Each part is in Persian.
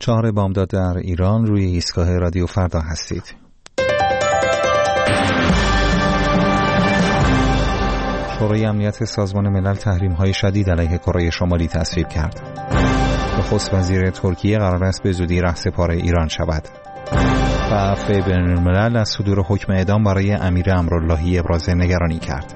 4 بامداد در ایران روی ایستگاه رادیو فردا هستید. شورای امنیت سازمان ملل تحریم‌های شدید علیه کره شمالی تصویب کرد. نخست وزیر ترکیه قرار است به زودی رهسپار ایران شود. و عفو بین‌الملل از صدور حکم اعدام برای امیر امراللهی ابراز نگرانی کرد.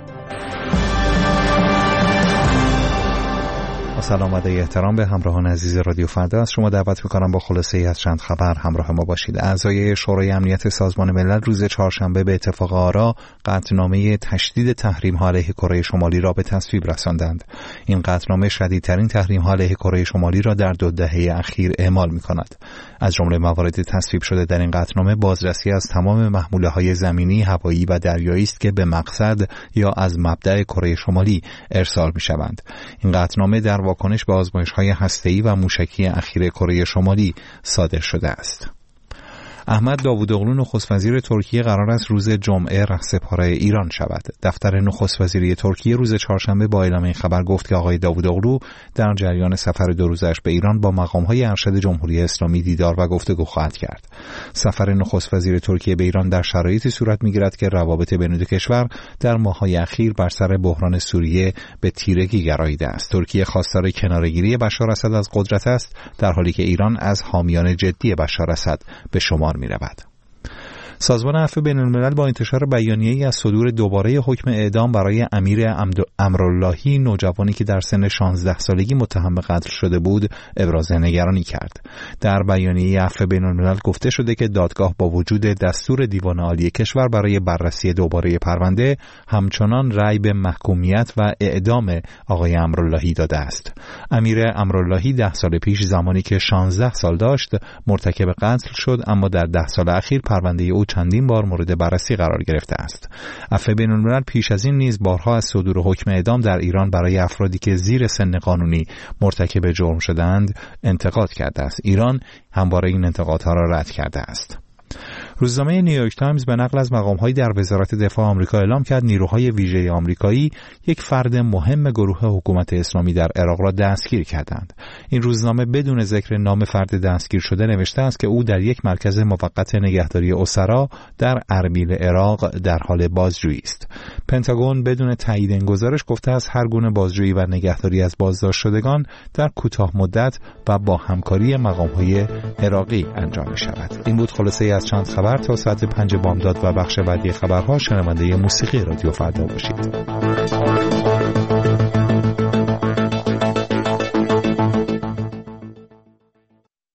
سلام و احترام به همراهان عزیز رادیو فردا. از شما دعوت می‌کنم با خلاصه‌ای از چند خبر همراه ما باشید. اعضای شورای امنیت سازمان ملل روز چهارشنبه به اتفاق آرا قطعنامه تشدید تحریم‌ها علیه کره شمالی را به تصویب رساندند. این قطعنامه شدیدترین تحریم‌ها علیه کره شمالی را در 2 دهه اخیر اعمال می‌کند. از جمله موارد تصویب شده در این قطعنامه بازرسی از تمام محموله‌های زمینی، هوایی و دریایی است که به مقصد یا از مبدأ کره شمالی ارسال می‌شوند. این قطعنامه در واکنش به آزمایش‌های هسته‌ای و موشکی اخیر کره شمالی صادر شده است. احمد داوودوغلو نخست وزیر ترکیه قرار است روز جمعه رهسپار ایران شود. دفتر نخست وزیری ترکیه روز چهارشنبه با اعلام این خبر گفت که آقای داوودوغلو در جریان سفر 2 روزش به ایران با مقام‌های ارشد جمهوری اسلامی دیدار و گفتگو خواهد کرد. سفر نخست وزیر ترکیه به ایران در شرایطی صورت می‌گیرد که روابط بین دو کشور در ماه‌های اخیر بر سر بحران سوریه به تیرگی گراییده است. ترکیه خواستار کناره‌گیری بشار اسد از قدرت است، در حالی که ایران از حامیان جدی بشار اسد به شمار می‌رود. سازمان عفو بین‌الملل با انتشار بیانیه‌ای از صدور دوباره حکم اعدام برای امیر امراللهی، نوجوانی که در سن 16 سالگی متهم به قتل شده بود، ابراز نگرانی کرد. در بیانیه عفو بین‌الملل گفته شده که دادگاه با وجود دستور دیوان عالی کشور برای بررسی دوباره پرونده همچنان رأی به محکومیت و اعدام آقای امراللهی داده است. امیر امراللهی 10 سال پیش زمانی که 16 سال داشت مرتکب قتل شد، اما در 10 سال اخیر پرونده او چندین بار مورد بررسی قرار گرفته است. عفو بین‌الملل پیش از این نیز بارها از صدور حکم اعدام در ایران برای افرادی که زیر سن قانونی مرتکب جرم شدند انتقاد کرده است. ایران همواره این انتقادها را رد کرده است. روزنامه نیویورک تایمز به نقل از مقام‌های در وزارت دفاع آمریکا اعلام کرد نیروهای ویژه آمریکایی یک فرد مهم گروه حکومت اسلامی در عراق را دستگیر کردند. این روزنامه بدون ذکر نام فرد دستگیر شده نوشته است که او در یک مرکز موقت نگهداری اسرا در اربیل عراق در حال بازجویی است. پنتاگون بدون تایید این گزارش گفته است هر گونه بازجویی و نگهداری از بازداشت شدگان در کوتاه مدت و با همکاری مقام‌های عراقی انجام می‌شود. این بود خلاصه‌ای از چند خبر. تا ساعت 5 بامداد و بخش بعدی خبرها شنونده موسیقی رادیو فردا باشید.